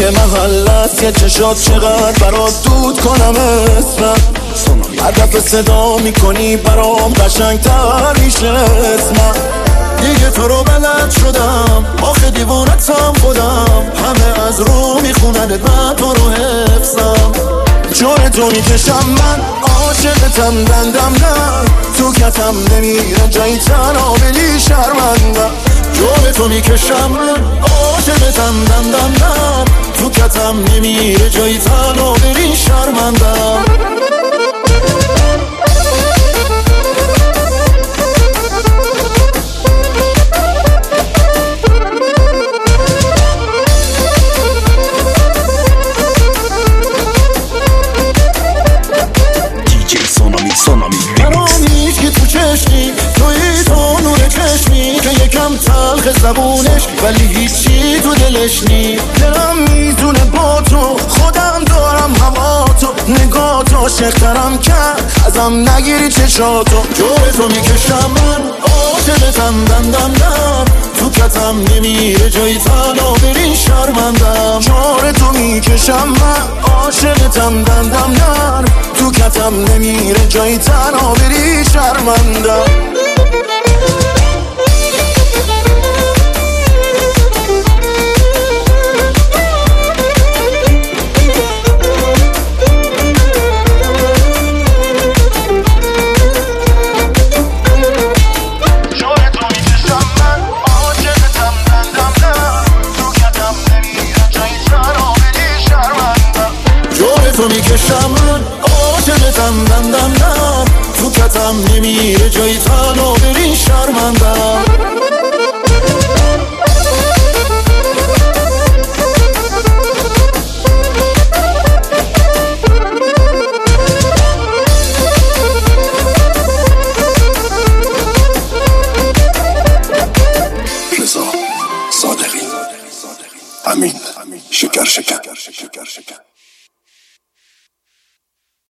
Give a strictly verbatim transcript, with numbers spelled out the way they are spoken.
توی محلت که چشات چقدر برات دود کنم اسمم. هر دفعه صدا میکنی برام قشنگتر میشه اسمم. دیگه تو رو بلد شدم، آخه دیوانتم خودم. همه از رو میخونن من تو رو حفظم. جون تو میکشم من عاشقتم دندم نه، تو کتم نمیره جایی تنها بلی شرمندم. جون تو میکشم من عاشقتم دندم نه، تو کتم نمیره جایی تنها بلی شرمندم. یکم تلخ زبونش ولی هیچی تو دلش نی. دلم میدونه با تو خودم دارم هوا تو، نگاه تو عاشق‌ترم کرد ازم نگیری چشاتو. جور تو میکشم من عاشقتم دندم دم، تو کتم نمیره جایی تنها بری شرمندم. جور تو میکشم من عاشقتم دندم دم، تو کتم نمیره جایی تنها بری شرمندم. تو میکشم من عاشقتم دندم دم، تو کتم نمیره جایی تنها بری شرمندم. رضا صادقی، امین شکر شکر شکر شکر.